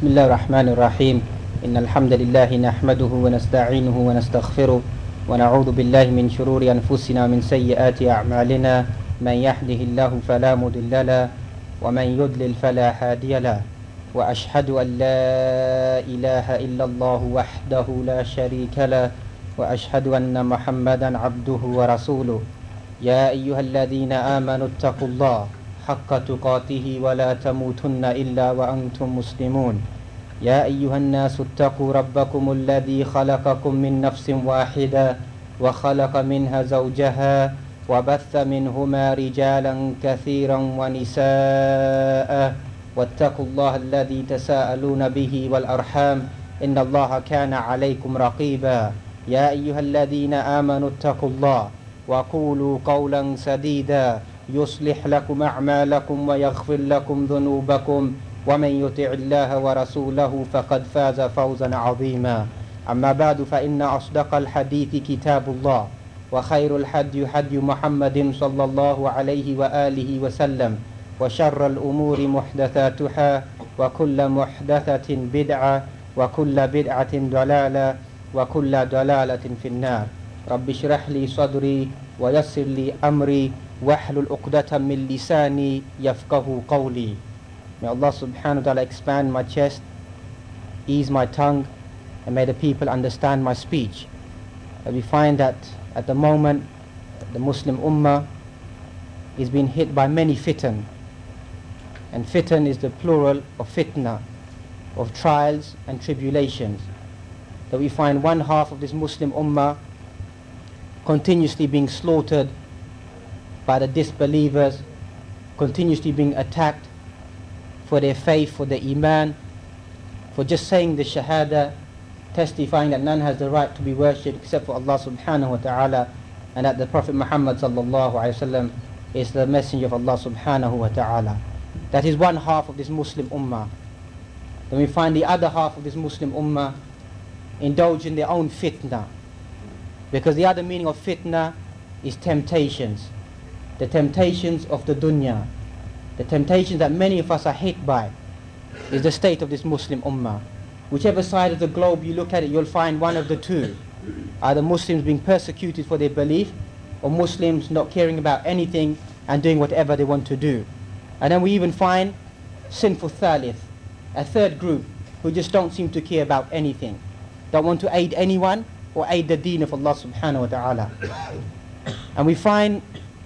بسم الله الرحمن الرحيم إن الحمد لله نحمده ونستعينه ونستغفره ونعوذ بالله من شرور أنفسنا ومن سيئات أعمالنا من يهده الله فلا مضل له ومن يضلل فلا هادي له وأشهد أن لا إله إلا الله وحده لا شريك له وأشهد أن محمدا عبده ورسوله يا أيها الذين آمنوا اتقوا الله حق تقاته ولا تموتن إلا وأنتم مسلمون يا أيها الناس اتقوا ربكم الذي خلقكم من نفس واحدة وخلق منها زوجها وبث منهما رجالا كثيرا ونساء واتقوا الله الذي تساءلون به والأرحام إن الله كان عليكم رقيبا يا أيها الذين آمنوا اتقوا الله وقولوا قولا سديدا يصلح لكم أعمالكم ويغفر لكم ذنوبكم ومن يطع الله ورسوله فقد فاز فوزا عظيما أما بعد فإن أصدق الحديث كتاب الله وخير الهدي هدي محمد صلى الله عليه وآله وسلم وشر الأمور محدثاتها وكل محدثة بدعة وكل بدعة ضلالة وكل ضلالة في النار رب اشرح لي صدري ويسر لي أمري واحلل عقدة من لساني يفقهوا قولي. May Allah subhanahu wa ta'ala expand my chest, ease my tongue, and may the people understand my speech. We find that at the moment the Muslim Ummah is being hit by many fitan, and fitan is the plural of fitna, of trials and tribulations. That we find one half of this Muslim Ummah continuously being slaughtered by the disbelievers, continuously being attacked for their faith, for their iman, for just saying the shahada, testifying that none has the right to be worshipped except for Allah subhanahu wa ta'ala, and that the Prophet Muhammad sallallahu alayhi wa sallam is the messenger of Allah subhanahu wa ta'ala. That is one half of this Muslim ummah. Then we find the other half of this Muslim ummah indulge in their own fitna, because the other meaning of fitna is temptations. The temptations of the dunya, the temptations that many of us are hit by, is the state of this Muslim ummah. Whichever side of the globe you look at it, you'll find one of the two. Either Muslims being persecuted for their belief, or Muslims not caring about anything and doing whatever they want to do. And then we even find sinful thalith, a third group who just don't seem to care about anything, don't want to aid anyone or aid the deen of Allah subhanahu wa ta'ala. And we find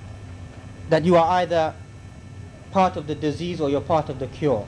that you are either part of the disease or you're part of the cure.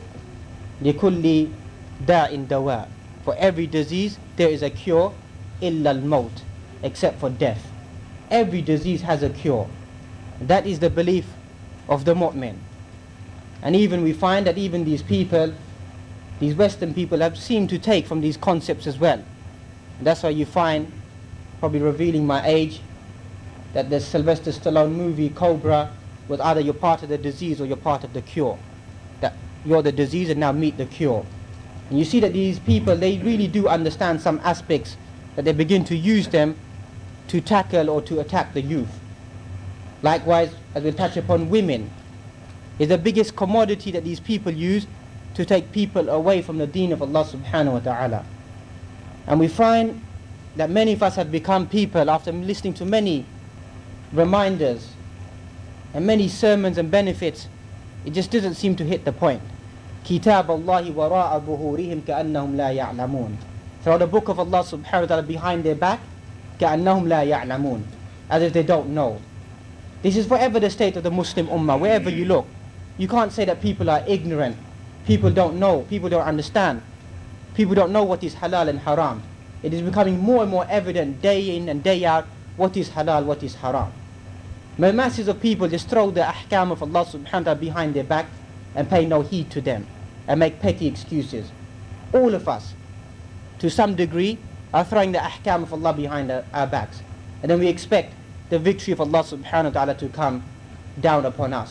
لِكُلِّ دَاءٍ دَوَاءٍ. For every disease there is a cure, إِلَّا الْمَوْتِ, except for death. Every disease has a cure. That is the belief of the mu'min. And even we find that even these people, these Western people, have seemed to take from these concepts as well. And that's why you find, probably revealing my age, that the Sylvester Stallone movie Cobra was either you're part of the disease or you're part of the cure. That you're the disease and now meet the cure. And you see that these people, they really do understand some aspects, that they begin to use them to tackle or to attack the youth. Likewise, as we'll touch upon, women is the biggest commodity that these people use to take people away from the deen of Allah subhanahu wa ta'ala. And we find that many of us have become people, after listening to many reminders and many sermons and benefits, it just doesn't seem to hit the point. Kitab Allahi wara'a buhurihim ka'annahum la ya'lamun. Throw the book of Allah subhanahu wa ta'ala behind their back, ka'annahum la ya'lamun, as if they don't know. This is forever the state of the Muslim ummah. Wherever you look, you can't say that people are ignorant, people don't know, people don't understand, people don't know what is halal and haram. It is becoming more and more evident day in and day out what is halal, what is haram. The masses of people just throw the ahkam of Allah subhanahu wa ta'ala behind their back and pay no heed to them and make petty excuses. All of us, to some degree, are throwing the ahkam of Allah behind our backs. And then we expect the victory of Allah subhanahu wa ta'ala to come down upon us.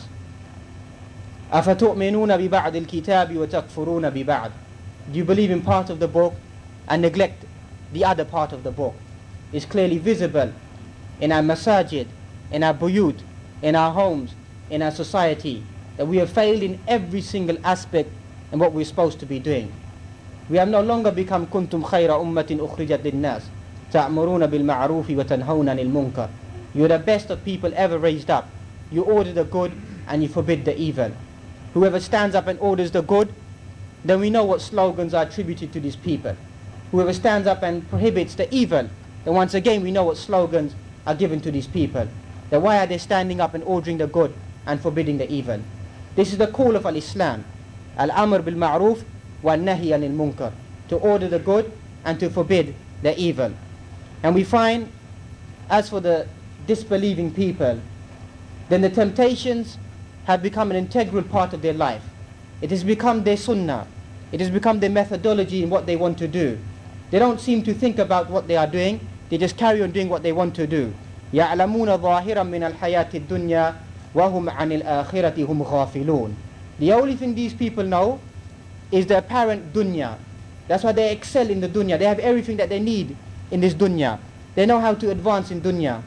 أَفَتُؤْمِنُونَ بِبَعْدِ الْكِتَابِ وَتَكْفُرُونَ بِبَعْدِ. Do you believe in part of the book and neglect the other part of the book? It's clearly visible in our masajid, in our buyut, in our homes, in our society, that we have failed in every single aspect in what we're supposed to be doing. We have no longer become kuntum khayra ummatin ukhrijat lin-nas ta'muruna bil ma'rufi wa tanhawna 'anil munkar. You're the best of people ever raised up. You order the good and you forbid the evil. Whoever stands up and orders the good, then we know what slogans are attributed to these people. Whoever stands up and prohibits the evil, then once again we know what slogans are given to these people. Then why are they standing up and ordering the good and forbidding the evil? This is the call of al-Islam. Al-amr bil ma'ruf wa nahi anil munkar. To order the good and to forbid the evil. And we find, as for the disbelieving people, then the temptations have become an integral part of their life. It has become their sunnah. It has become their methodology in what they want to do. They don't seem to think about what they are doing. They just carry on doing what they want to do. يَعْلَمُونَ ظَاهِرًا مِنَ الْحَيَاةِ الدُّنْيَا وَهُمْ عَنِ الْآخِرَةِ هُمْ غَافِلُونَ. The only thing these people know is the apparent dunya. That's why they excel in the dunya. They have everything that they need in this dunya. They know how to advance in dunya.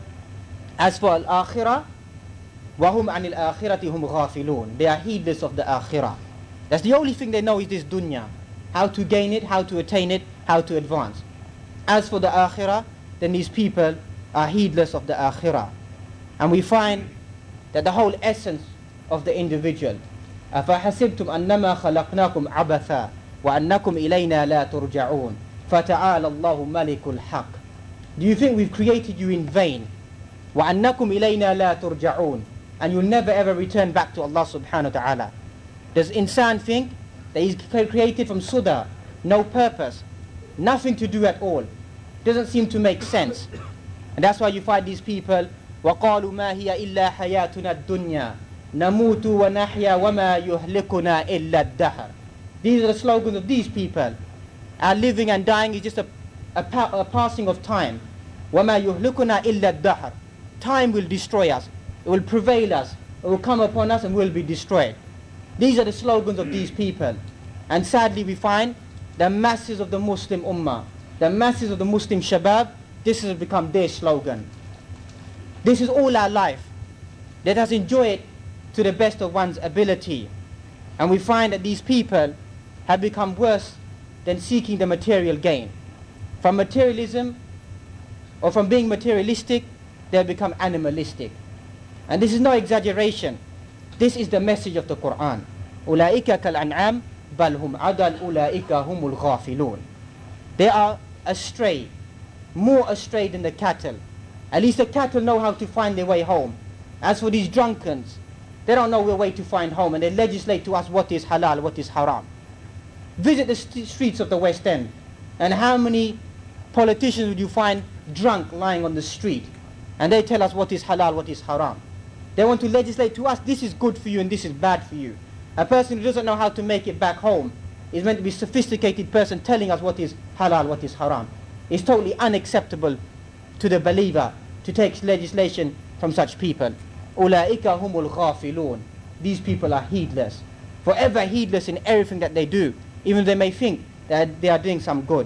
As for al-akhirah, وَهُمْ عَنِ الْآخِرَةِ هُمْ غَافِلُونَ. They are heedless of the akhirah. That's the only thing they know is this dunya. How to gain it, how to attain it, how to advance. As for the akhirah, then these people are heedless of the akhirah. And we find that the whole essence of the individual, أَفَحَسِبْتُمْ أَنَّمَا خَلَقْنَاكُمْ عَبَثًا وَأَنَّكُمْ إِلَيْنَا لَا تُرْجَعُونَ فَتَعَالَى اللَّهُ مَلِكُ الْحَقِّ. Do you think we've created you in vain? وَأَنَّكُمْ إِلَيْنَا لَا تُرْجَعُونَ. And you'll never ever return back to Allah subhanahu wa ta'ala. Does insan think that he's created from suda, no purpose, nothing to do at all? Doesn't seem to make sense. And that's why you find these people, وَقَالُوا مَا هِيَ إِلَّا حَيَاتُنَا الدُّنْيَا نَمُوتُ وَنَحْيَا وَمَا يُهْلِكُنَا إِلَّا الدَّهْرِ. These are the slogans of these people. Our living and dying is just a passing of time. وَمَا يُهْلِكُنَا إِلَّا الدَّهْرِ. Time will destroy us. It will prevail us. It will come upon us and we'll be destroyed. These are the slogans of these people. And sadly we find the masses of the Muslim ummah, the masses of the Muslim shabab, this has become their slogan. This is all our life. Let us enjoy it to the best of one's ability. And we find that these people have become worse than seeking the material gain. From materialism, or from being materialistic, they have become animalistic. And this is no exaggeration. This is the message of the Quran. أُولَٰئِكَ كَالْأَنْعَامِ بَلْ هُمْ عَدَلْ أُولَٰئِكَ هُمُ الْغَافِلُونَ. They are astray, more astray than the cattle. At least the cattle know how to find their way home. As for these drunkards, they don't know their way to find home, and they legislate to us what is halal, what is haram. Visit the streets of the West End, and how many politicians would you find drunk lying on the street? And they tell us what is halal, what is haram. They want to legislate to us, this is good for you and this is bad for you. A person who doesn't know how to make it back home is meant to be a sophisticated person telling us what is halal, what is haram. It's totally unacceptable to the believer to take legislation from such people. أُولَٰئِكَ هُمُ الْغَافِلُونَ. These people are heedless, forever heedless in everything that they do, even though they may think that they are doing some good.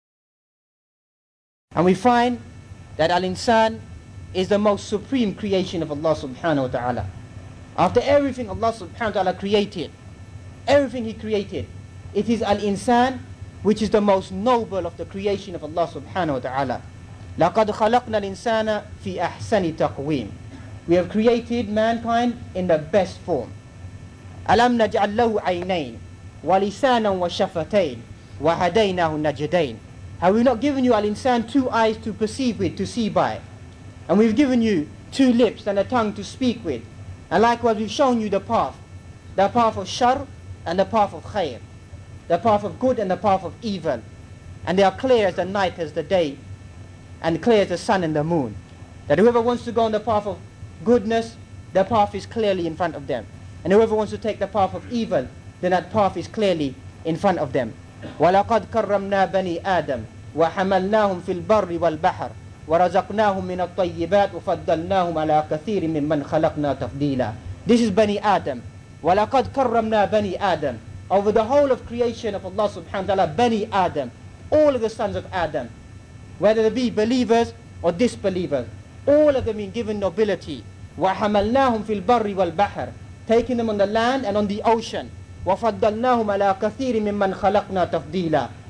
And we find that al-insan is the most supreme creation of Allah subhanahu wa ta'ala. After everything Allah subhanahu wa ta'ala created, everything He created, it is al-insan which is the most noble of the creation of Allah subhanahu wa ta'ala. لَقَدْ خَلَقْنَا الْإِنسَانَ فِي أَحْسَنِ تَقْوِيمٍ. We have created mankind in the best form. أَلَمْ نَجْعَلْ لَهُ عَيْنَيْنِ وَلِسَانًا وَشَفَتَيْنِ وَهَدَيْنَاهُ النَّجْدَيْنِ. Have we not given you al-insan 2 eyes to perceive with, to see by? And we've given you 2 lips and a tongue to speak with. And likewise we've shown you the path of shar and the path of khair, the path of good and the path of evil. And they are clear as the night as the day, and clear as the sun and the moon. That whoever wants to go on the path of goodness, the path is clearly in front of them. And whoever wants to take the path of evil, then that path is clearly in front of them. وَلَقَدْ كَرَّمْنَا بَنِي آدَمَ وَحَمَلْنَاهُمْ فِي الْبَرِّ وَالْبَحْرِ وَرَزَقْنَاهُمْ مِنَ الطَّيِّبَاتِ وَفَضَّلْنَاهُمْ عَلَى كَثِيرٍ مِّمَّنْ خَلَقْنَا تَفْضِيلًا. This is Bani Adam. وَلَقَدْ كَرَّمْنَا بَنِي آدَمَ. Over the whole of creation of Allah subhanahu wa ta'ala, Bani Adam, all of the sons of Adam, whether they be believers or disbelievers, all of them being given nobility. وَحَمَلْنَاهُمْ فِي الْبَرِّ وَالْبَحْرِ. Taking them on the land and on the ocean. وَفَضَّلْنَاهُمْ عَلَى كَثِيرٍ مِّمَّنْ خَلَقْنَا تَفْضِيلًا.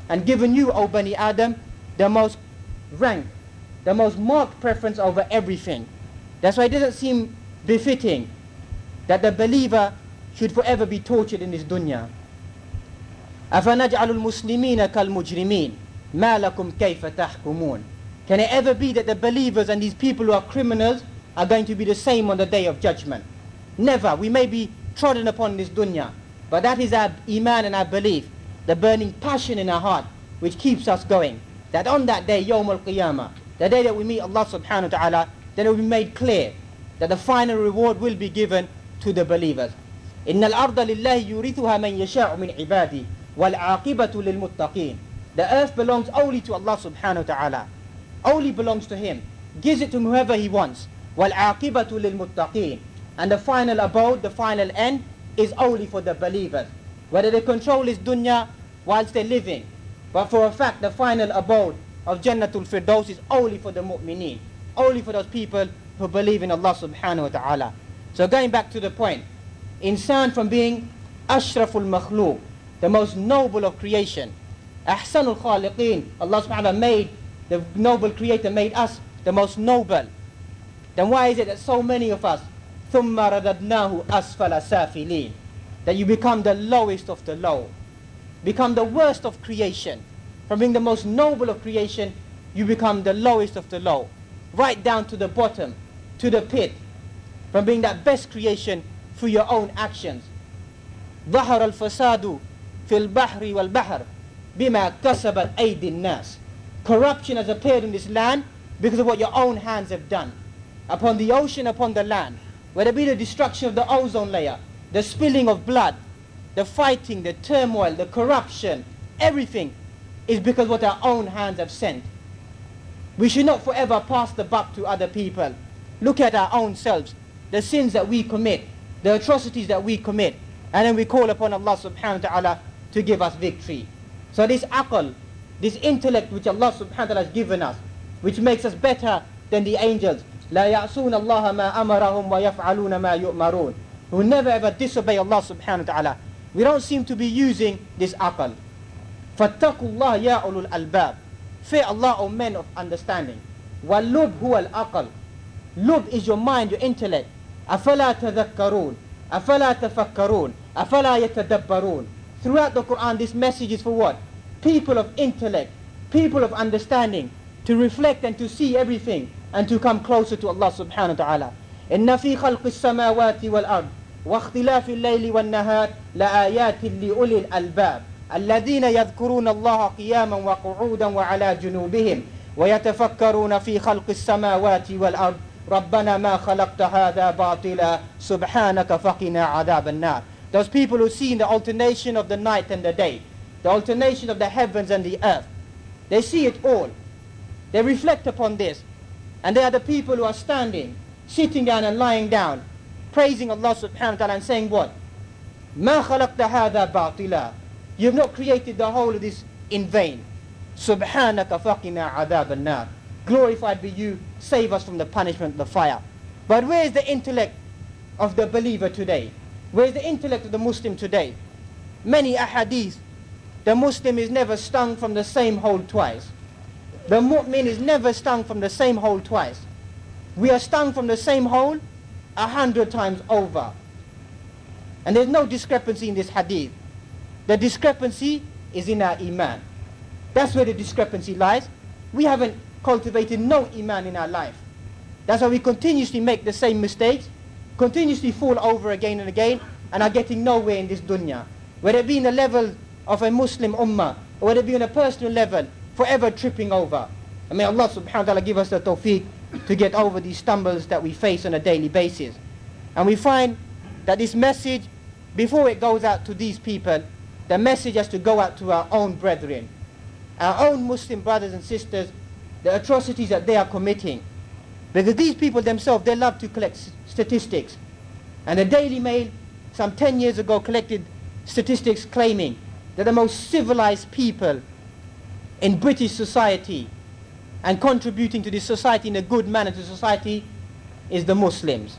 and given you, O Bani Adam, the most rank, the most marked preference over everything. That's why it doesn't seem befitting that the believer should forever be tortured in this dunya. أَفَنَجْعَلُ الْمُسْلِمِينَ كَالْمُجْرِمِينَ مَا لَكُمْ كَيْفَ تَحْكُمُونَ. Can it ever be that the believers and these people who are criminals are going to be the same on the day of judgment? Never. We may be trodden upon this dunya, but that is our iman and our belief, the burning passion in our heart which keeps us going, that on that day, Yawm al-Qiyamah, the day that we meet Allah subhanahu wa ta'ala, then it will be made clear that the final reward will be given to the believers. إِنَّ الْأَرْضَ لِلَّهِ يُورِثُهَا مَنْ يَشَاءُ مِنْ عِبَادِهِ وَالْعَاقِبَةُ لِلْمُتَّقِينَ. The earth belongs only to Allah subhanahu wa ta'ala, only belongs to Him, gives it to whoever He wants. وَالْعَاقِبَةُ لِلْمُتَّقِينَ. And the final abode, the final end, is only for the believers. Whether they control this dunya whilst they're living, but for a fact the final abode of Jannatul Firdaus is only for the mu'mineen, only for those people who believe in Allah subhanahu wa ta'ala. So going back to the point, insan from being ashraful makhluq, the most noble of creation, ahsanul khaliqeen, Allah subhanahu wa ta'ala made the noble creator, made us the most noble. Then why is it that so many of us, ثُمَّ رَدَدْنَاهُ أَسْفَلَ سَافِلِينَ, that you become the lowest of the low, become the worst of creation? From being the most noble of creation, you become the lowest of the low, right down to the bottom, to the pit. From being that best creation through your own actions. ظهر الفساد في البحر والبحر بما كسبت أيدي الناس. Corruption has appeared in this land because of what your own hands have done. Upon the ocean, upon the land, whether it be the destruction of the ozone layer, the spilling of blood, the fighting, the turmoil, the corruption, everything is because what our own hands have sent. We should not forever pass the buck to other people. Look at our own selves, the sins that we commit, the atrocities that we commit, and then we call upon Allah subhanahu wa ta'ala to give us victory. So this aql, this intellect which Allah subhanahu wa ta'ala has given us, which makes us better than the angels, لا يعصون الله ما أمرهم ويفعلون ما يؤمرون, who never ever disobey Allah subhanahu wa ta'ala. We don't seem to be using this aql. فَاتَّقُوا اللَّهَ يَا أُولُو الْأَلْبَابِ. Fear Allah, O men of understanding. وَاللُّبْ هُوَ الْأَقْلِ. Lub is your mind, your intellect. أَفَلَا تَذَكَّرُونَ أَفَلَا تَفَكَّرُونَ أَفَلَا يَتَدَبَّرُونَ. Throughout the Quran, this message is for what? People of intellect, people of understanding, to reflect and to see everything and to come closer to Allah subhanahu wa ta'ala. إِنَّ فِي خَلْقِ السَّمَاوَاتِ وَالْأَرْضِ وَاخْتِلَافِ اللَّيْلِ وَالنَّهَارِ لَآيَاتٍ لِأُولِي الْأَلْبَابِ الذين يذكرون الله قياما وقعودا وعلى جنوبهم ويتفكرون في خلق السماوات والأرض ربنا ما خلقت هذا باطلا سبحانك فقنا عذاب النار. Those people who see the alternation of the night and the day, the alternation of the heavens and the earth, they see it all. They reflect upon this, and they are the people who are standing, sitting down and lying down, praising Allah subhanahu wa ta'ala and saying what? ما خلقت هذا باطلا. You have not created the whole of this in vain. Subhanaka faqina adhab an-nar. Glorified be you, save us from the punishment of the fire. But where is the intellect of the believer today? Where is the intellect of the Muslim today? Many ahadith, the Muslim is never stung from the same hole twice. The mu'min is never stung from the same hole twice. We are stung from the same hole 100 times over. And there's no discrepancy in this hadith. The discrepancy is in our iman. That's where the discrepancy lies. We haven't cultivated no iman in our life. That's why we continuously make the same mistakes, continuously fall over again and again, and are getting nowhere in this dunya. Whether it be in the level of a Muslim ummah, or whether it be on a personal level, forever tripping over. And may Allah subhanahu wa ta'ala give us the tawfiq to get over these stumbles that we face on a daily basis. And we find that this message, before it goes out to these people, the message has to go out to our own brethren, our own Muslim brothers and sisters, the atrocities that they are committing. Because these people themselves, they love to collect statistics. And the Daily Mail, some 10 years ago, collected statistics claiming that the most civilized people in British society and contributing to this society in a good manner to society is the Muslims.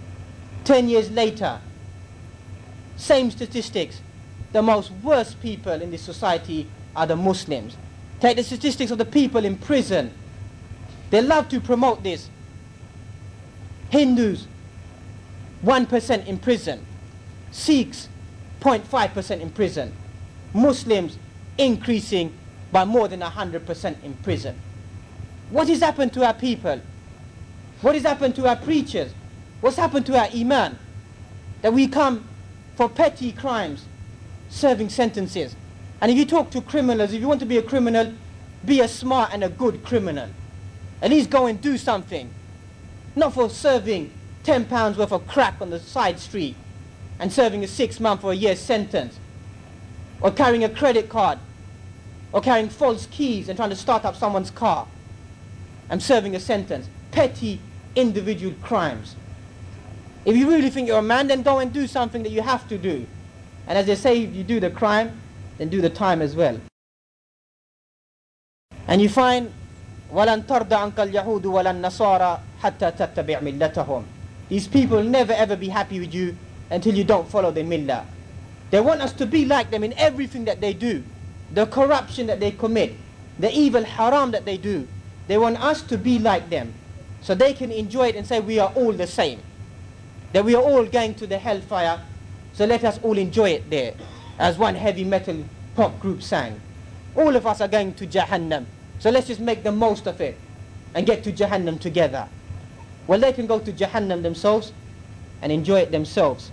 10 years later, same statistics, the most worst people in this society are the Muslims. Take the statistics of the people in prison. They love to promote this. Hindus, 1% in prison. Sikhs, 0.5% in prison. Muslims increasing by more than 100% in prison. What has happened to our people? What has happened to our preachers? What's happened to our iman? That we come for petty crimes, serving sentences. And if you talk to criminals, if you want to be a criminal, be a smart and a good criminal. At least go and do something. Not for serving £10 worth of crack on the side street and serving a 6-month or a year sentence. Or carrying a credit card. Or carrying false keys and trying to start up someone's car. And serving a sentence. Petty individual crimes. If you really think you're a man, then go and do something that you have to do. And as they say, if you do the crime, then do the time as well. And you find وَلَن تَرْضَ عَنْكَ الْيَهُودُ وَلَا النَّصَارَى حَتَّى تَتَّبِعْ مِلَّتَهُم. These people will never ever be happy with you until you don't follow their millah. They want us to be like them in everything that they do. The corruption that they commit, the evil haram that they do. They want us to be like them, so they can enjoy it and say we are all the same. That we are all going to the hellfire, so let us all enjoy it there. As one heavy metal pop group sang. All of us are going to Jahannam, so let's just make the most of it and get to Jahannam together. Well, they can go to Jahannam themselves and enjoy it themselves.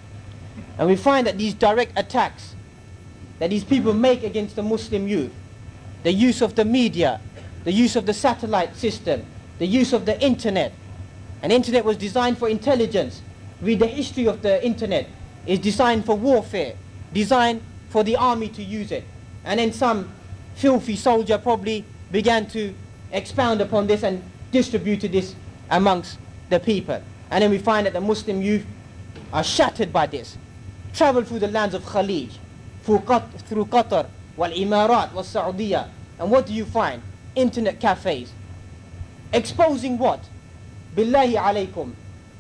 And we find that these direct attacks that these people make against the Muslim youth, the use of the media, the use of the satellite system, the use of the internet. And internet was designed for intelligence. Read the history of the internet. It's designed for warfare, designed for the army to use it. And then some filthy soldier probably began to expound upon this and distributed this amongst the people. And then we find that the Muslim youth are shattered by this. Travel through the lands of Khalij, through Qatar, wal Imarat, wal Saudiya. And what do you find? Internet cafes. Exposing what? Billahi alaykum.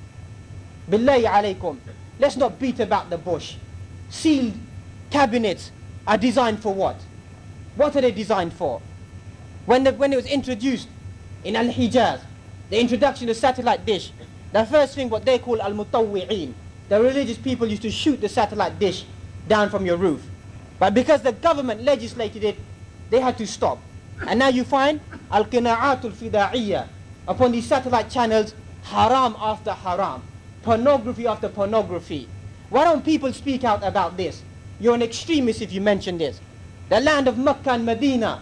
Billahi alaykum. Let's not beat about the bush. Sealed cabinets are designed for what? What are they designed for? When it was introduced in Al-Hijaz, the introduction of satellite dish, the first thing what they call Al-Mutawwi'een, the religious people used to shoot the satellite dish down from your roof. But because the government legislated it, they had to stop. And now you find Al-Qina'atul Fida'iyya upon these satellite channels, haram after haram, pornography after pornography. Why don't people speak out about this? You're an extremist if you mention this. The land of Makkah and Medina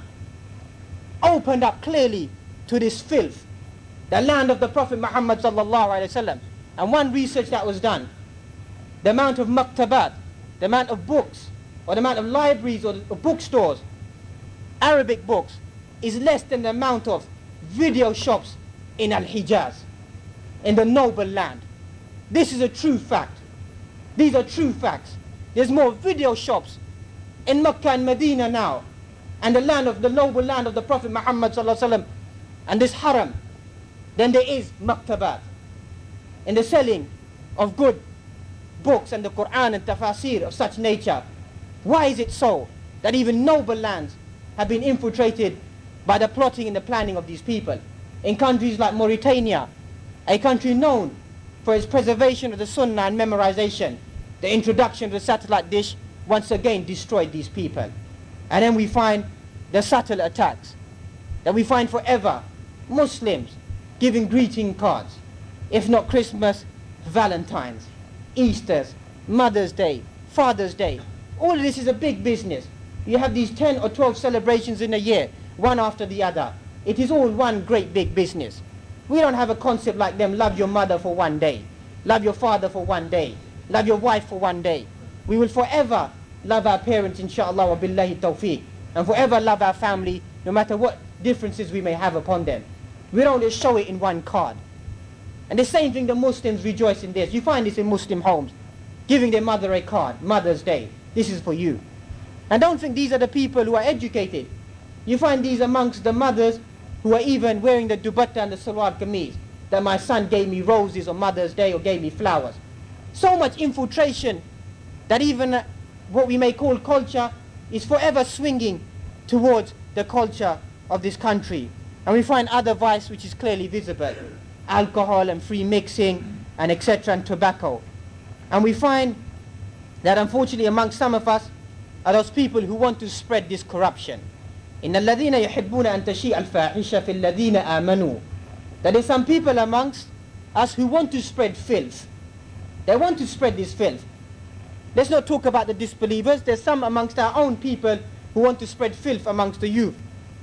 opened up clearly to this filth. The land of the Prophet Muhammad sallallahu alaihi wasallam. And one research that was done, the amount of maktabat, the amount of books, or the amount of libraries or bookstores, Arabic books, is less than the amount of video shops in Al-Hijaz, in the noble land. This is a true fact. These are true facts. There's more video shops in Makkah and Medina now, and the land of the noble land of the Prophet Muhammad sallallahu alaihi wasallam, and this haram, than there is maktabat. In the selling of good books and the Quran and tafasir of such nature. Why is it so that even noble lands have been infiltrated by the plotting and the planning of these people? In countries like Mauritania, a country known for its preservation of the Sunnah and memorization, the introduction of the satellite dish once again destroyed these people. And then we find the subtle attacks that we find forever. Muslims giving greeting cards, if not Christmas, Valentine's, Easter's, Mother's Day, Father's Day. All of this is a big business. You have these 10 or 12 celebrations in a year, one after the other. It is all one great big business. We don't have a concept like them, love your mother for one day, love your father for one day, love your wife for one day. We will forever love our parents, inshallah, wa billahi tawfiq, and forever love our family, no matter what differences we may have upon them. We don't just show it in one card. And the same thing, the Muslims rejoice in this. You find this in Muslim homes, giving their mother a card, Mother's Day, this is for you. And don't think these are the people who are educated. You find these amongst the mothers who are even wearing the dupatta and the salwar kameez, that my son gave me roses on Mother's Day or gave me flowers. So much infiltration that even what we may call culture is forever swinging towards the culture of this country. And we find other vice which is clearly visible. Alcohol and free mixing and etc. and tobacco. And we find that unfortunately amongst some of us are those people who want to spread this corruption. إِنَّ الَّذِينَ يُحِبُّونَ أَن تَشِيعَ الْفَاحِشَةَ فِي الَّذِينَ آمَنُوا. There is some people amongst us who want to spread filth. They want to spread this filth. Let's not talk about the disbelievers. There's some amongst our own people who want to spread filth amongst the youth.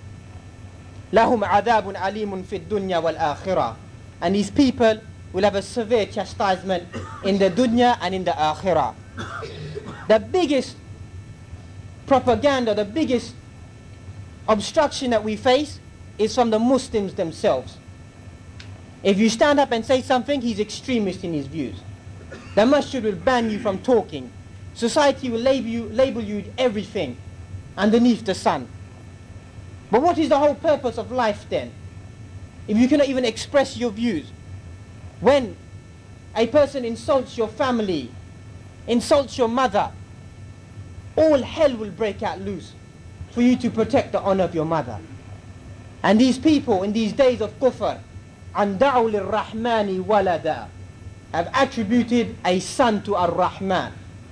لَهُمْ عَذَابٌ عَلِيمٌ فِي الدُّنْيَا وَالْآخِرَةِ. And these people will have a severe chastisement in the dunya and in the akhirah. The biggest propaganda, the biggest obstruction that we face is from the Muslims themselves. If you stand up and say something, he's extremist in his views. The masjid will ban you from talking. Society will label you everything underneath the sun. But what is the whole purpose of life then? If you cannot even express your views. When a person insults your family, insults your mother, all hell will break out loose for you to protect the honor of your mother. And these people in these days of kufr, أَنْ دَعُوا لِلرَّحْمَنِ وَلَدًا, have attributed a son to Ar-Rahman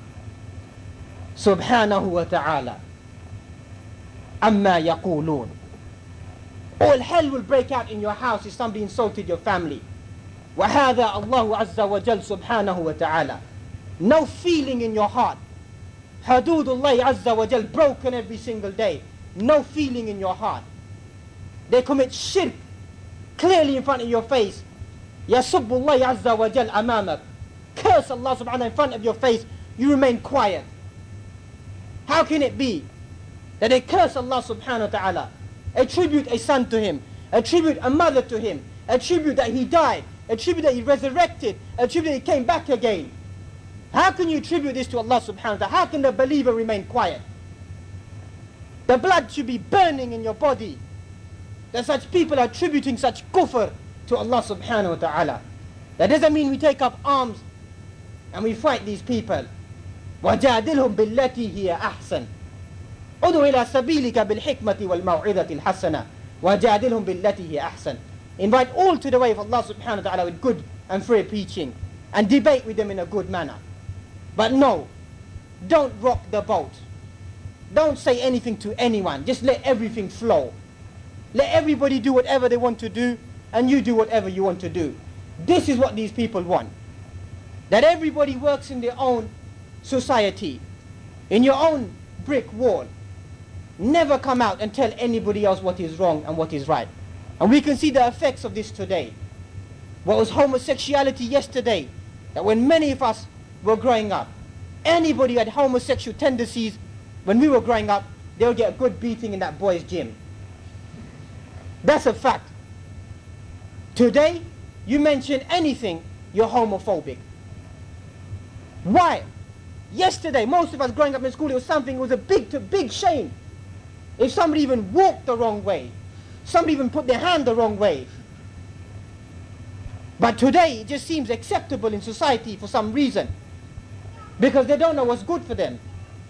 subhanahu wa ta'ala. أَمَّا يَقُولُونَ. All hell will break out in your house if somebody insulted your family. وَهَذَا اللَّهُ عَزَّ وَجَلْ سُبْحَانَهُ وَتَعَالَى. No feeling in your heart. Hududullah Azza wa Jal broken every single day. No feeling in your heart. They commit shirk clearly in front of your face. Yasubbullah Azza wa Jal amamak. Curse Allah subhanahu wa ta'ala in front of your face. You remain quiet. How can it be that they curse Allah subhanahu wa ta'ala, attribute a son to him, attribute a mother to him, attribute that he died, attribute that he resurrected, attribute that he came back again? How can you attribute this to Allah subhanahu wa ta'ala? How can the believer remain quiet? The blood should be burning in your body. That such people are attributing such kufr to Allah subhanahu wa ta'ala. That doesn't mean we take up arms and we fight these people. وَجَادِلْهُمْ بِالَّتِي هِيَ أَحْسَنُ. أُدْعُ إِلَى سَبِيلِكَ بِالْحِكْمَةِ وَالْمَوْعِظَةِ الْحَسَنَةِ وَجَادِلْهُمْ بِالَّتِي هِيَ أَحْسَنُ. Invite all to the way of Allah subhanahu wa ta'ala with good and fair preaching, and debate with them in a good manner. But no, don't rock the boat. Don't say anything to anyone. Just let everything flow. Let everybody do whatever they want to do, and you do whatever you want to do. This is what these people want. That everybody works in their own society, in your own brick wall. Never come out and tell anybody else what is wrong and what is right. And we can see the effects of this today. What was homosexuality yesterday? That when many of us were growing up, anybody who had homosexual tendencies when we were growing up, they would get a good beating in that boys' gym. That's a fact. Today, you mention anything, you're homophobic. Why? Yesterday, most of us growing up in school, it was something, it was a big shame. If somebody even walked the wrong way, somebody even put their hand the wrong way. But today, it just seems acceptable in society for some reason, because they don't know what's good for them.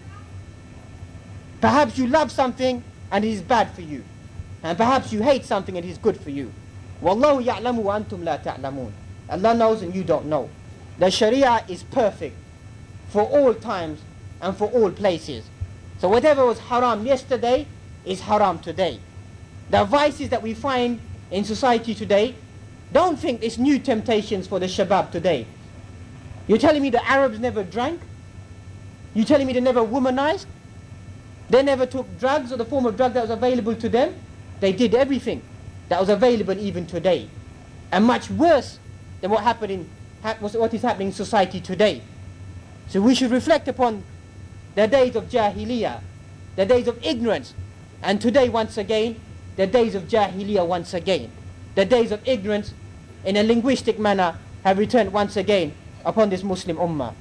Perhaps you love something and it is bad for you, and perhaps you hate something and it is good for you. Wallahu ya'lamu wa antum la ta'lamun. Allah knows and you don't know. The Sharia is perfect for all times and for all places. So whatever was haram yesterday is haram today. The vices that we find in society today, don't think it's new temptations for the shabab today. You're telling me the Arabs never drank? You're telling me they never womanized? They never took drugs or the form of drug that was available to them? They did everything that was available even today. And much worse than what is happening in society today. So we should reflect upon the days of Jahiliyyah, the days of ignorance, and today once again, the days of Jahiliyyah once again. The days of ignorance in a linguistic manner have returned once again upon this Muslim ummah.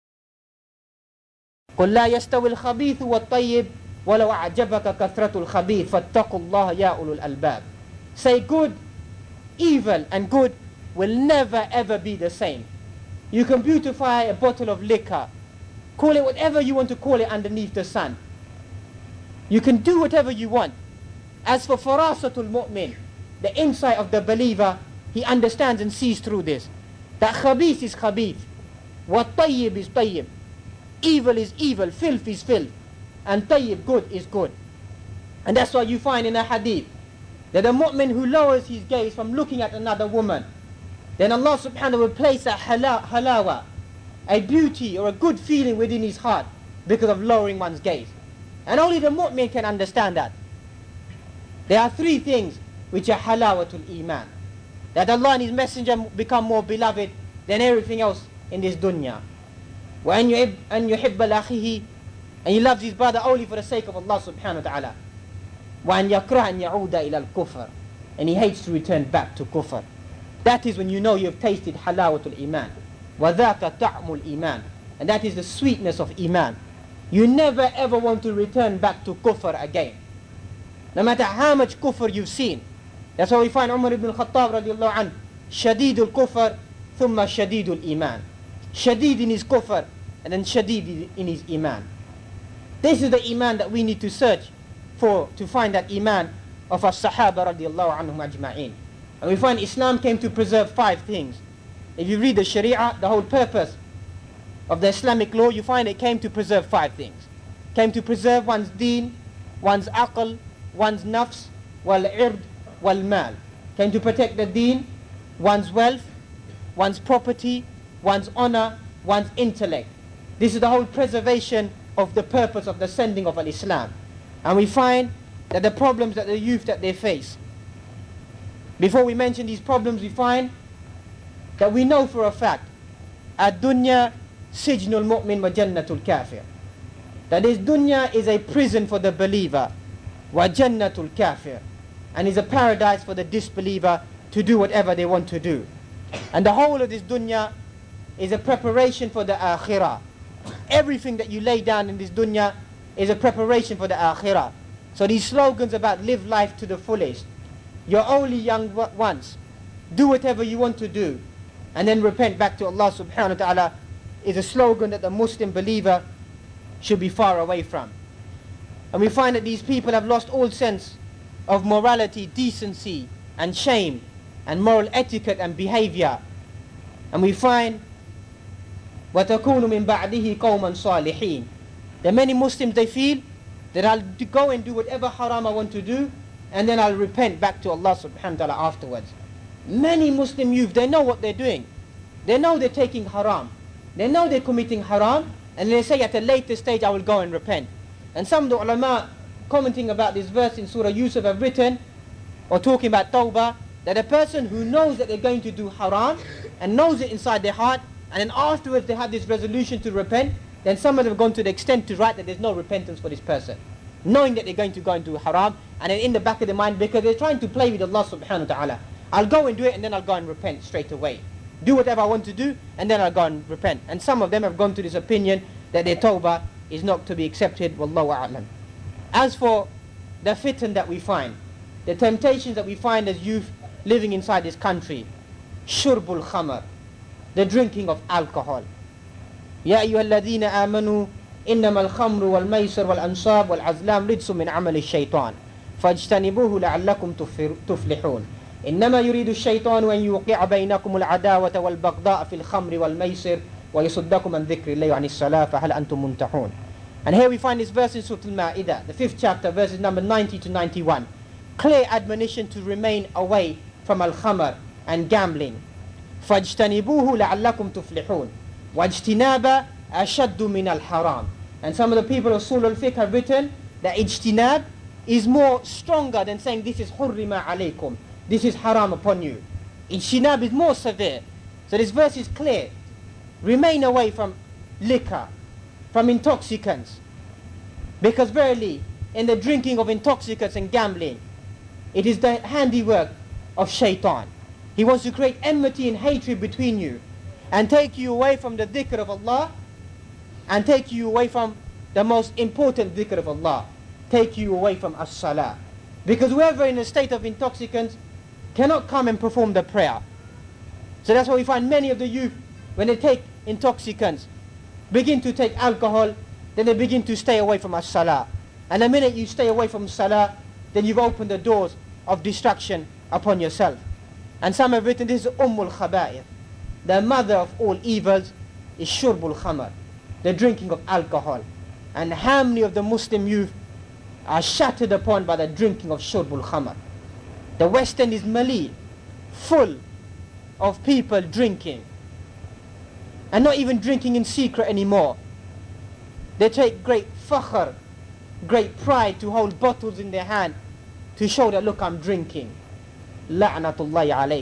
قُلْ لَا يَسْتَوِي الْخَبِيثُ وَالطَّيِّبُ وَلَوْ أَعْجَبَكَ كَثْرَةُ الْخَبِيثِ فَاتَّقُوا اللَّهَ يَا أُولُو الْأَلْبَابِ. Say good, evil and good will never ever be the same. You can beautify a bottle of liquor, call it whatever you want to call it underneath the sun. You can do whatever you want. As for farasatul mu'min, the insight of the believer, he understands and sees through this. That khabith is khabith. What tayyib is tayyib. Evil is evil, filth is filth. And tayyib, good, is good. And that's why you find in a hadith that a mu'min who lowers his gaze from looking at another woman, then Allah subhanahu wa ta'ala will place a halawa, a beauty or a good feeling within his heart because of lowering one's gaze. And only the mu'min can understand that. There are three things which are halawatul iman. That Allah and His Messenger become more beloved than everything else in this dunya. وَأَنْ يُحِبَّ لَأَخِهِ, and he loves his brother only for the sake of Allah subhanahu wa ta'ala. وَأَنْ يَكْرَهَ أَنْ يَعُودَ إِلَى الْكُفْرِ, and he hates to return back to kufr. That is when you know you have tasted halawatul iman. وَذَاكَ طَعْمُ الْإِيمَانِ, and that is the sweetness of iman. You never ever want to return back to kufr again. No matter how much kufr you've seen. That's why we find Umar ibn al-Khattab radiallahu anhu, shadidul kufr, thumma shadidul iman. Shadid in his kufr, and then shadid in his iman. This is the iman that we need to search for, to find that iman of our Sahaba radiallahu anhum ajma'in. And we find Islam came to preserve 5 things. If you read the Sharia, the whole purpose of the Islamic law, you find it came to preserve 5 things. Came to preserve one's deen, one's aql, one's nafs, wal ird, wal mal. Came to protect the deen, one's wealth, one's property, one's honor, one's intellect. This is the whole preservation of the purpose of the sending of al-Islam. And we find that the problems that the youth that they face. Before we mention these problems, we find that we know for a fact ad-dunya sijnul mu'min wa jannatul kafir. That this dunya is a prison for the believer, wa jannatul kafir, and is a paradise for the disbeliever to do whatever they want to do. And the whole of this dunya is a preparation for the akhirah. Everything that you lay down in this dunya is a preparation for the akhirah. So these slogans about live life to the fullest, you're only young once, do whatever you want to do, and then repent back to Allah subhanahu wa ta'ala, is a slogan that the Muslim believer should be far away from. And we find that these people have lost all sense of morality, decency, and shame, and moral etiquette and behavior. And we find وَتَكُونُ مِنْ بَعْدِهِ قَوْمًا صَالِحِينَ. There are many Muslims, they feel that I'll go and do whatever haram I want to do, and then I'll repent back to Allah subhanahu wa ta'ala afterwards. Many Muslim youth, they know what they're doing. They know they're taking haram. They know they're committing haram, and they say at a later stage, I will go and repent. And some of the ulama commenting about this verse in Surah Yusuf have written, or talking about tawbah, that a person who knows that they're going to do haram, and knows it inside their heart, and then afterwards they have this resolution to repent, then some of them have gone to the extent to write that there's no repentance for this person, knowing that they're going to go and do haram, and then in the back of their mind, because they're trying to play with Allah subhanahu wa ta'ala, I'll go and do it, and then I'll go and repent straight away. Do whatever I want to do, and then I'll go and repent. And some of them have gone to this opinion that their tawbah is not to be accepted. Wallahu a'lam. As for the fitan that we find, the temptations that we find as youth living inside this country, shurbul khamar, the drinking of alcohol. Ya ayyuhalladhina amanu innama al-khamru wal-maysir wal-ansab wal-azlam rijsun min amali shaytan fajtanibuhu la'allakum tuflihun. إنما يريد الشيطان أن يوقع بينكم العداوة والبغضاء في الخمر والميسر ويصدكم عن ذكر الله وعن الصلاة فهل أنتم منتهون. And here we find this verse in Surah Al-Ma'idah, the 5th chapter, verses number 90 to 91. Clear admonition to remain away from al-khamr and gambling. فَاجْتَنِبُوهُ لَعَلَّكُمْ تُفْلِحُونَ وَاجْتِنَابَ أَشَدُّ مِنَ الْحَرَامِ. And some of the people of Usul al-Fiqh have written that ijtinab is more stronger than saying this is حُرِّمَ عَلَيْكُمْ, this is haram upon you. Ijtinab is more severe. So this verse is clear. Remain away from liquor, from intoxicants. Because verily, in the drinking of intoxicants and gambling, it is the handiwork of shaitan. He wants to create enmity and hatred between you, and take you away from the dhikr of Allah, and take you away from the most important dhikr of Allah, take you away from as-salah. Because whoever in a state of intoxicants cannot come and perform the prayer. So that's why we find many of the youth, when they take intoxicants, begin to take alcohol, then they begin to stay away from as-salah. And the minute you stay away from salah, then you've opened the doors of destruction upon yourself. And some have written, this is Ummul Khaba'ir. The mother of all evils is Shurbul Khamar, the drinking of alcohol. And how many of the Muslim youth are shattered upon by the drinking of Shurbul Khamar? The West End is Mali, full of people drinking. And not even drinking in secret anymore. They take great fakhr, great pride to hold bottles in their hand to show that, look, I'm drinking. La'natullahi alayk.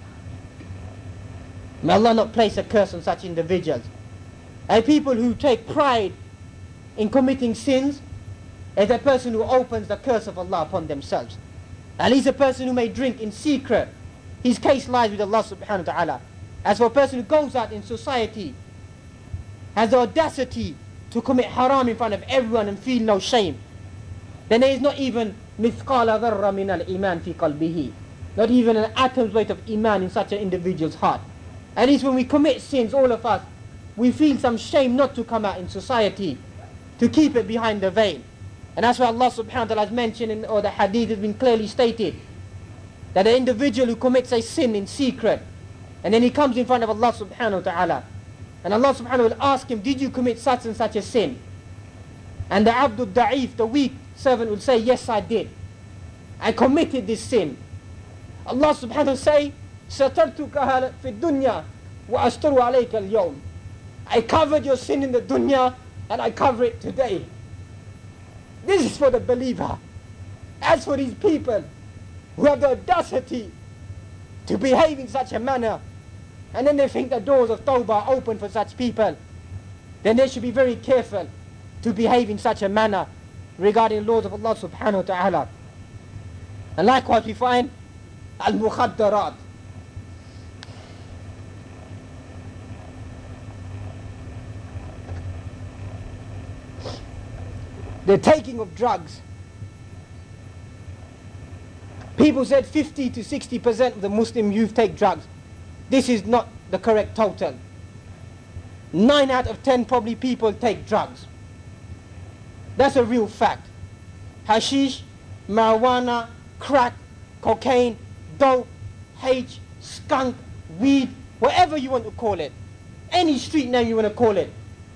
May Allah not place a curse on such individuals. And people who take pride in committing sins is a person who opens the curse of Allah upon themselves. And he's a person who may drink in secret. His case lies with Allah subhanahu wa ta'ala. As for a person who goes out in society, has the audacity to commit haram in front of everyone and feel no shame, then there is not even mithqala dharra min al-iman fi qalbihi. Not even an atom's weight of iman in such an individual's heart. And it's when we commit sins, all of us, we feel some shame not to come out in society, to keep it behind the veil. And that's why Allah subhanahu wa ta'ala has mentioned, or the hadith has been clearly stated, that an individual who commits a sin in secret, and then he comes in front of Allah subhanahu wa ta'ala, and Allah subhanahu wa ta'ala will ask him, did you commit such and such a sin? And the Abdul Da'if, the weak servant, will say, yes, I did. I committed this sin. Allah subhanahu wa ta'ala will say, Satartuka fi dunya wa asturu alayka al-yawm. I covered your sin in the dunya and I cover it today. This is for the believer. As for these people who have the audacity to behave in such a manner, and then they think the doors of tawbah are open for such people, then they should be very careful to behave in such a manner regarding the laws of Allah subhanahu wa ta'ala. And likewise we find al-mukhaddarat. The taking of drugs. People said 50 to 60% of the Muslim youth take drugs. This is not the correct total. 9 out of 10 probably people take drugs. That's a real fact. Hashish, marijuana, crack, cocaine, dope, H, skunk, weed, whatever you want to call it. Any street name you want to call it.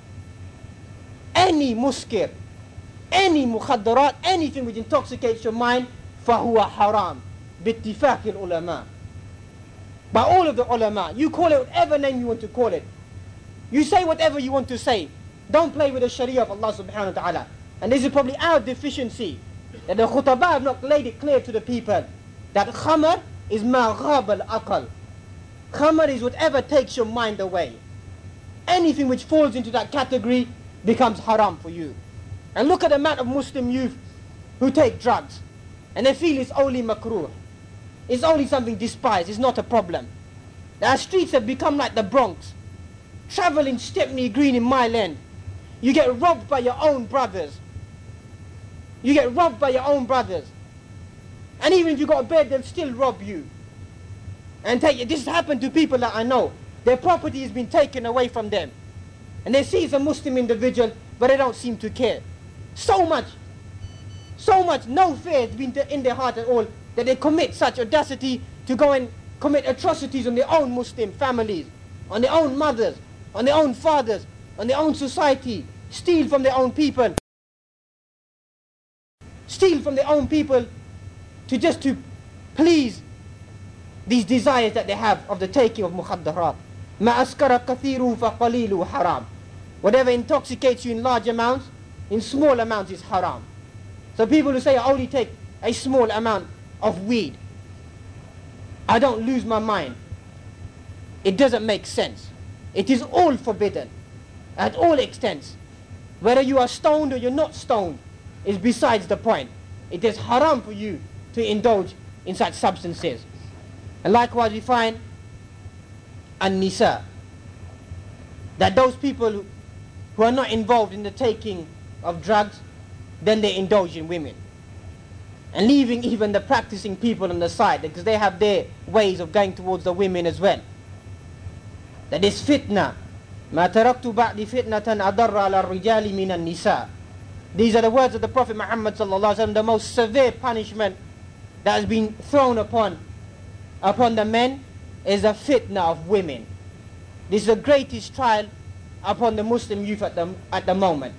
Any muskir, any mukhaddarat, anything which intoxicates your mind, فَهُوَ حَرَامٌ بِاتِّفَاقِ الْعُلَمَاءِ. By all of the ulama, you call it whatever name you want to call it. You say whatever you want to say. Don't play with the sharia of Allah subhanahu wa ta'ala. And this is probably our deficiency, that the khutbah have not made it clear to the people that khamar is ma ghab al-aqal. Khamar is whatever takes your mind away. Anything which falls into that category becomes haram for you. And look at the amount of Muslim youth who take drugs, and they feel it's only makruh. It's only something despised, it's not a problem. Our streets have become like the Bronx. Travel in Stepney Green in Mile End, you get robbed by your own brothers. You get robbed by your own brothers. And even if you got a bed, they'll still rob you. And this has happened to people that I know. Their property has been taken away from them. And they see it's a Muslim individual, but they don't seem to care. So much, no fear has been in their heart at all, that they commit such audacity to go and commit atrocities on their own Muslim families, on their own mothers, on their own fathers, on their own society, steal from their own people. Steal from their own people to please these desires that they have of the taking of mukhaddarat. Ma askara kathiru fa qalilu haram. Whatever intoxicates you in large amounts, in small amounts is haram. So people who say, I only take a small amount of weed, I don't lose my mind, it doesn't make sense. It is all forbidden at all extents. Whether you are stoned or you're not stoned is besides the point. It is haram for you to indulge in such substances. And likewise we find an-nisa, that those people who are not involved in the taking of drugs, then they indulge in women. And leaving even the practicing people on the side, because they have their ways of going towards the women as well. That is fitna. مَا تَرَكْتُ بَعْدِ فِتْنَةً أَضَرَّ عَلَى الرِّجَالِ مِنَ النِّسَاءِ. These are the words of the Prophet Muhammad sallallahu alaihi wasallam, the most severe punishment that has been thrown upon the men is the fitna of women. This is the greatest trial upon the Muslim youth at the moment.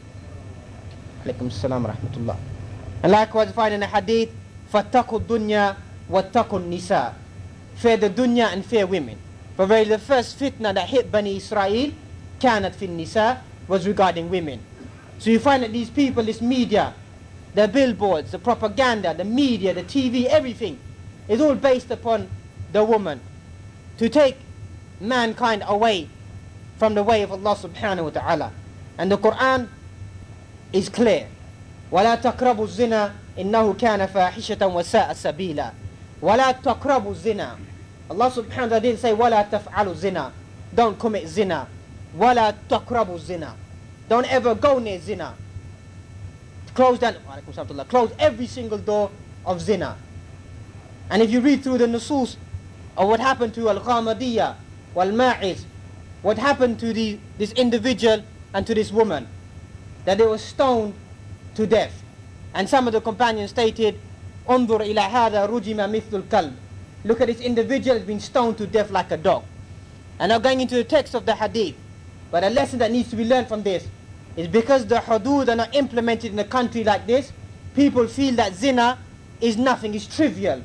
Alaykum salam wa rahmatullah. And likewise find in the hadith, فَاتَّقُوا الدُّنْيَا وَاتَّقُوا النِّسَاء. Fear the dunya and fear women. For very the first fitna that hit Bani Israel, كانت في النساء, was regarding women. So you find that these people, this media, the billboards, the propaganda, the media, the TV, everything is all based upon the woman, to take mankind away from the way of Allah subhanahu wa ta'ala. And the Quran is clear. وَلَا تَقْرَبُوا الزِّنَا إِنَّهُ كَانَ فَاحِشَةً وَسَاءَ سَبِيلًا. وَلَا تَقْرَبُوا الزِّنَا. Allah subhanahu wa ta'ala didn't say وَلَا تَفْعَلُوا الزِّنَا. Don't commit zina. وَلَا تَقْرَبُوا الزِّنَا. Don't ever go near zina. Close down, close every single door of zina. And if you read through the nusus of what happened to Al-Ghamidiyya, Wal-Ma'iz, what happened to this individual and to this woman, that they were stoned to death. And some of the companions stated, انظر إلى هذا رجم مثل الكلب. Look at this individual has been stoned to death like a dog. And now going into the text of the hadith, but a lesson that needs to be learned from this is because the hudud are not implemented in a country like this, people feel that zina is nothing, is trivial.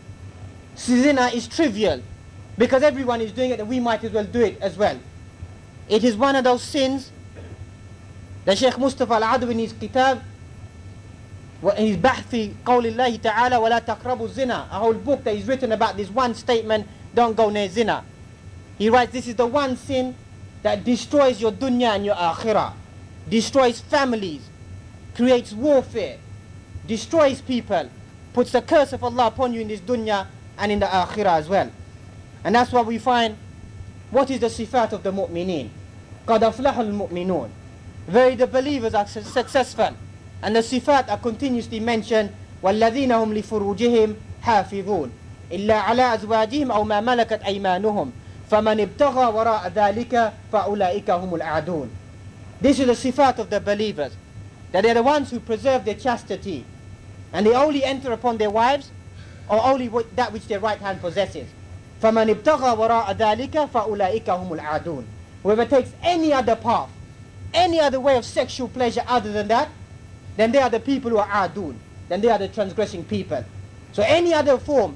Zina is trivial because everyone is doing it and we might as well do it as well. It is one of those sins that Shaykh Mustafa Al-Adawi in his kitab, in his bahth fi qawlillahi ta'ala wa la taqrabu zina, a whole book that is written about this one statement, don't go near zina. He writes, this is the one sin that destroys your dunya and your akhirah, destroys families, creates warfare, destroys people, puts the curse of Allah upon you in this dunya and in the akhirah as well. And that's why we find, what is the sifat of the mu'mineen? قَدْ أَفْلَحَ الْمُؤْمِنُونَ. Very the believers are successful. And the sifat are continuously mentioned, وَالَّذِينَ هُمْ لِفُرُوجِهِمْ حَافِظُونَ إِلَّا عَلَىٰ أَزْوَاجِهِمْ أَوْ مَا مَلَكَتْ أَيْمَانُهُمْ فَمَنِ ابْتَغَى وَرَاءَ ذَلِكَ فَأُولَٰئِكَ هُمُ الْأَعْدُونَ. This is the sifat of the believers, that they are the ones who preserve their chastity, and they only enter upon their wives or only that which their right hand possesses. فَمَنِ ابْتَغَى وَرَاءَ ذَلِكَ فَأُولَٰئِكَ هُمُ الْأَعْدُونَ. Whoever takes any other path, any other way of sexual pleasure other than that, then they are the people who are adun, then they are the transgressing people. So any other form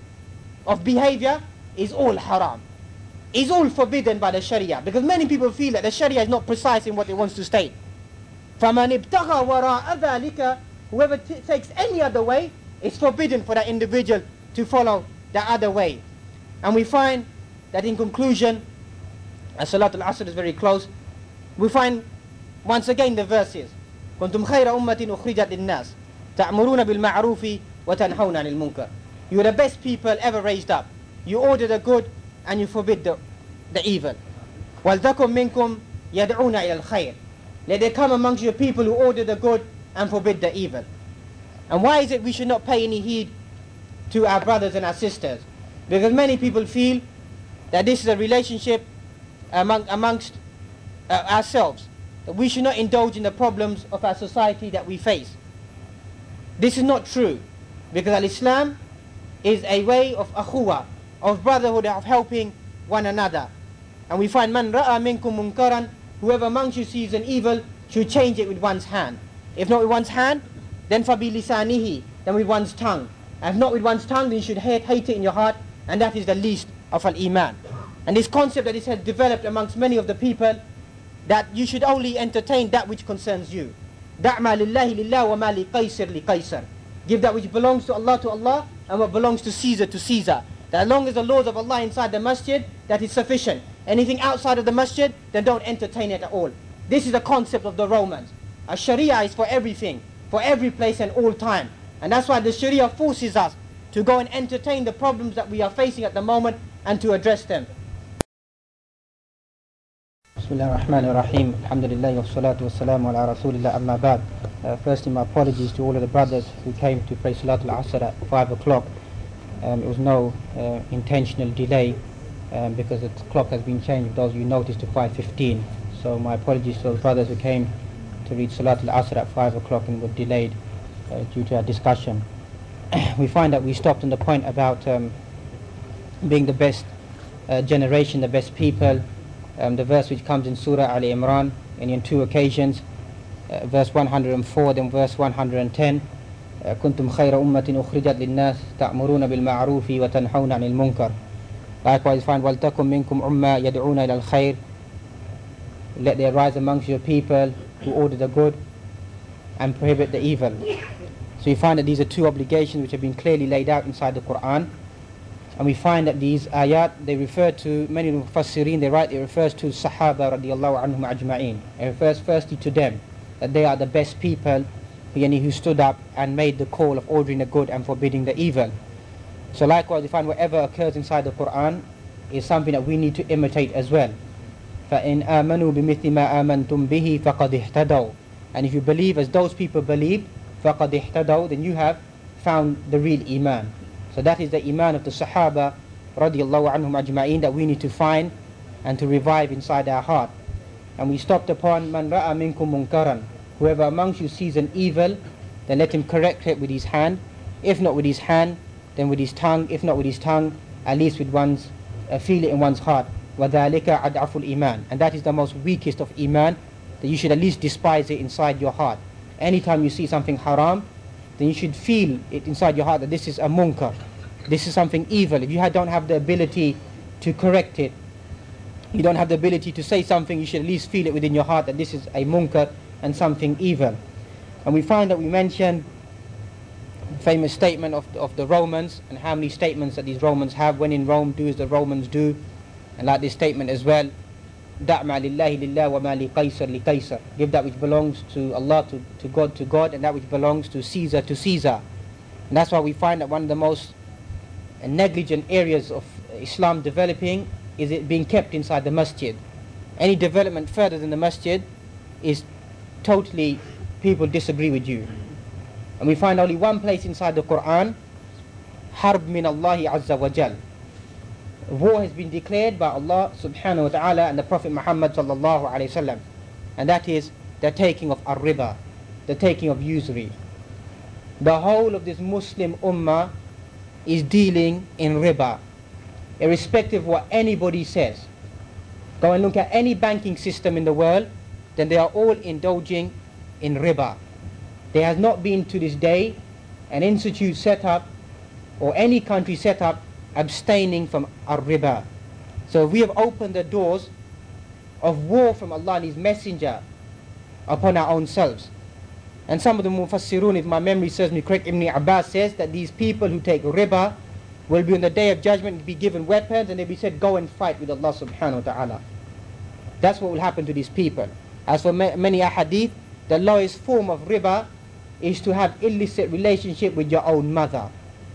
of behavior is all haram, is all forbidden by the Sharia, because many people feel that the Sharia is not precise in what it wants to state. فَمَنِ ابْتَغَى وَرَاءَ ذَلِكَ. Whoever takes any other way, it's forbidden for that individual to follow the other way. And we find that in conclusion, as Salat al-Asr is very close, we find once again the verses, كنتم خير أمة أخرجت للناس تأمرون بالمعروف وتنهون عن المنكر. You are the best people ever raised up. You order the good and you forbid the evil. وَلْتَكُمْ مِنْكُمْ يَدْعُونَ إِلَى الْخَيْرِ. Let there come amongst you people who order the good and forbid the evil. And why is it we should not pay any heed to our brothers and our sisters? Because many people feel that this is a relationship amongst ourselves, that we should not indulge in the problems of our society that we face. This is not true, because Al-Islam is a way of akhuwa, of brotherhood, of helping one another. And we find man ra'a minkum munkaran, whoever amongst you sees an evil should change it with one's hand. If not with one's hand, then fabi lisanihi, then with one's tongue. And if not with one's tongue, then you should hate it in your heart, and that is the least of al-iman. And this concept that is has developed amongst many of the people, that you should only entertain that which concerns you. Da'ma lillahi lillah wa ma li qaysir li qaysar. Give that which belongs to Allah, and what belongs to Caesar, that as long as the laws of Allah inside the masjid, that is sufficient. Anything outside of the masjid, then don't entertain it at all. This is the concept of the Romans. A Sharia is for everything, for every place and all time. And that's why the Sharia forces us to go and entertain the problems that we are facing at the moment and to address them. Bismillah ar-Rahman ar-Rahim. Alhamdulillah wa salatu wa salamu ala rasulillah amma ba'd. Firstly, my apologies to all of the brothers who came to pray Salat al-Asr at 5 o'clock. It was no intentional delay because the clock has been changed, those you noticed, to 5:15. So my apologies to those brothers who came to read Salat al-Asr at 5 o'clock and were delayed due to our discussion. We find that we stopped on the point about being the best generation, the best people. The verse which comes in Surah Al-Imran and in two occasions, verse 104 then verse 110. كنتم خير أمة أخرجت للناس تأمرون بالمعروف وتنحون عن المنكر. Likewise find وَلْتَكُمْ مِنْكُمْ أُمَّةٌ يَدْعُونَ إِلَى الْخَيْرِ. Let there rise amongst your people who order the good and prohibit the evil. So we find that these are two obligations which have been clearly laid out inside the Quran. And we find that these ayat, they refer to, many of the Mufassirin, they write, it refers to Sahaba radiallahu anhum ajma'een. It refers firstly to them, that they are the best people who stood up and made the call of ordering the good and forbidding the evil. So likewise we find whatever occurs inside the Quran is something that we need to imitate as well. فَإِنْ آمَنُوا بِمِثْلِ مَا آمَنْتُمْ بِهِ فَقَدْ اهْتَدَوْا. And if you believe as those people believed, فَقَدْ اهْتَدَوْا, then you have found the real Iman. So that is the Iman of the Sahaba radiallahu anhum ajma'een that we need to find and to revive inside our heart. And we stopped upon مَنْ رَأَى مِنْكُمْ مُنْكَرًا. Whoever amongst you sees an evil, then let him correct it with his hand. If not with his hand, then with his tongue. If not with his tongue, at least with one's feel it in one's heart. وَذَلِكَ عَدْعَفُ الْإِيمَانِ. And that is the most weakest of Iman, that you should at least despise it inside your heart. Anytime you see something haram, then you should feel it inside your heart that this is a munkar, this is something evil. If you don't have the ability to correct it, you don't have the ability to say something, you should at least feel it within your heart that this is a munkar and something evil. And we find that we mentioned the famous statement of the Romans, and how many statements that these Romans have. When in Rome, do as the Romans do. And like this statement as well, دَعْ مَا لِلَّهِ لِلَّهِ وَمَا لِقَيْسَرْ لِقَيْسَرْ. Give that which belongs to Allah to God, and that which belongs to Caesar. And that's why we find that one of the most negligent areas of Islam developing is it being kept inside the masjid. Any development further than the masjid is totally, people disagree with you. And we find only one place inside the Quran, Harb min Allahi Azza wa Jal. War has been declared by Allah subhanahu wa ta'ala and the Prophet Muhammad sallallahu alayhi wasallam. And that is the taking of ar-riba, the taking of usury. The whole of this Muslim ummah is dealing in riba, irrespective of what anybody says. Go and look at any banking system in the world, then they are all indulging in riba. There has not been to this day an institute set up or any country set up abstaining from ar-riba. So we have opened the doors of war from Allah and His Messenger upon our own selves. And some of the Mufassirun, if my memory serves me correct, Ibn Abbas says that these people who take riba will be on the day of judgment be given weapons and they'll be said, go and fight with Allah subhanahu wa ta'ala. That's what will happen to these people. As for many ahadith, the lowest form of riba is to have illicit relationship with your own mother.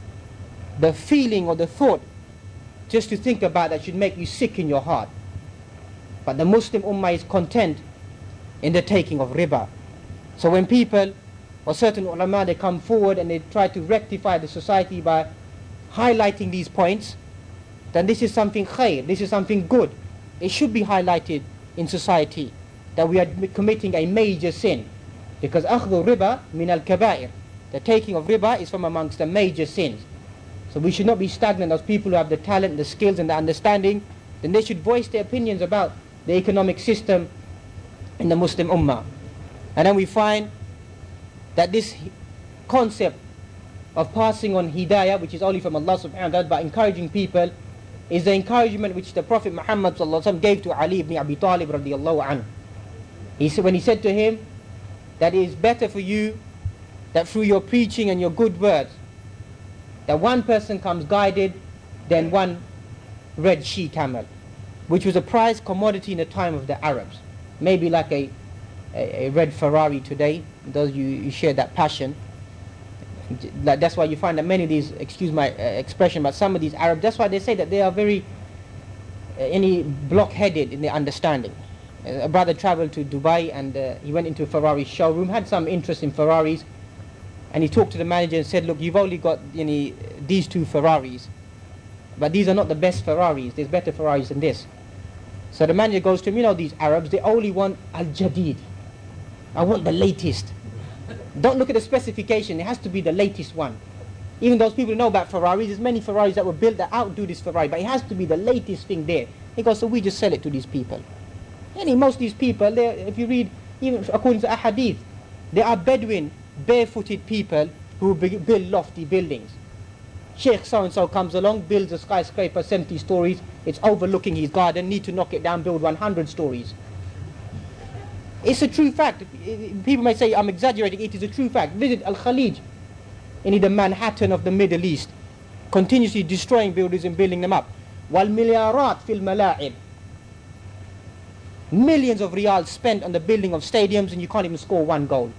The feeling or the thought, just to think about that, should make you sick in your heart. But the Muslim ummah is content in the taking of riba. So when people or certain ulama, they come forward and they try to rectify the society by highlighting these points, then this is something khair, this is something good. It should be highlighted in society that we are committing a major sin. Because akhdhu riba min al-kabair, the taking of riba is from amongst the major sins. So we should not be stagnant. Those people who have the talent, the skills and the understanding, then they should voice their opinions about the economic system in the Muslim ummah. And then we find that this concept of passing on hidayah, which is only from Allah subhanahu wa ta'ala, by encouraging people, is the encouragement which the Prophet Muhammad sallallahu alaihi wasallam gave to Ali ibn Abi Talib radiallahu anhu. He said, when he said to him that it is better for you that through your preaching and your good words that one person comes guided than one red she-camel, which was a prized commodity in the time of the Arabs. Maybe like a red Ferrari today, those you share that passion. That's why you find that many of these, excuse my expression, but some of these Arabs, that's why they say that they are very block-headed in their understanding. A brother traveled to Dubai and he went into a Ferrari showroom, had some interest in Ferraris, and he talked to the manager and said, look, you've only got these two Ferraris, but these are not the best Ferraris, there's better Ferraris than this. So the manager goes to him, these Arabs, they only want al-jadid. I want the latest. Don't look at the specification, it has to be the latest one. Even those people who know about Ferraris, there's many Ferraris that were built that outdo this Ferrari, but it has to be the latest thing there. He goes, so we just sell it to these people. And most of these people, if you read, even according to Ahadith, they are Bedouin, barefooted people who build lofty buildings. Sheikh so-and-so comes along, builds a skyscraper, 70 stories, it's overlooking his garden, need to knock it down, build 100 stories. It's a true fact. People may say I'm exaggerating, it is a true fact. Visit Al-Khalij, in the Manhattan of the Middle East, continuously destroying buildings and building them up. وَالْمِلْيَارَاتِ فِي الْمَلَاعِبِ. Millions of riyals spent on the building of stadiums and you can't even score one goal.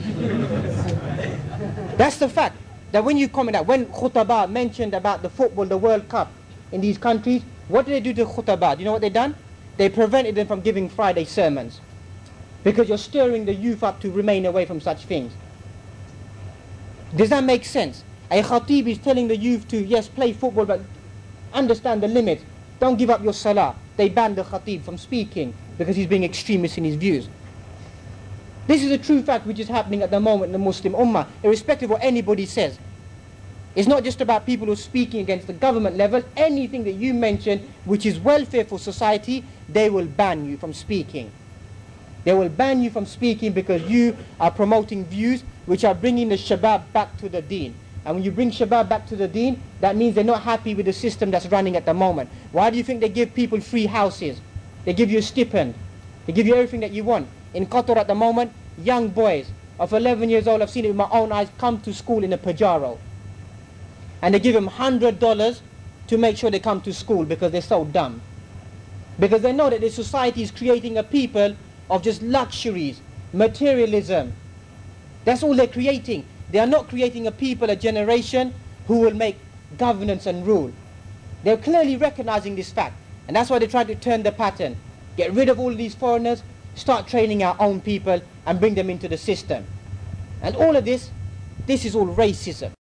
That's the fact. That when you comment out, when khutaba mentioned about the football, the World Cup in these countries, what did they do to khutaba? Do you know what they done? They prevented them from giving Friday sermons. Because you're stirring the youth up to remain away from such things. Does that make sense? A khatib is telling the youth to, yes, play football, but understand the limits. Don't give up your salah. They banned the khatib from speaking because he's being extremist in his views. This is a true fact which is happening at the moment in the Muslim Ummah, irrespective of what anybody says. It's not just about people who are speaking against the government level. Anything that you mention which is welfare for society, they will ban you from speaking. They will ban you from speaking because you are promoting views which are bringing the shabab back to the deen. And when you bring shabab back to the deen, that means they're not happy with the system that's running at the moment. Why do you think they give people free houses? They give you a stipend. They give you everything that you want. In Qatar at the moment, young boys of 11 years old, I've seen it with my own eyes, come to school in a Pajero. And they give them $100 to make sure they come to school because they're so dumb. Because they know that this society is creating a people of just luxuries, materialism. That's all they're creating. They are not creating a people, a generation who will make governance and rule. They're clearly recognizing this fact. And that's why they try to turn the pattern. Get rid of all of these foreigners, start training our own people and bring them into the system. And all of this is all racism.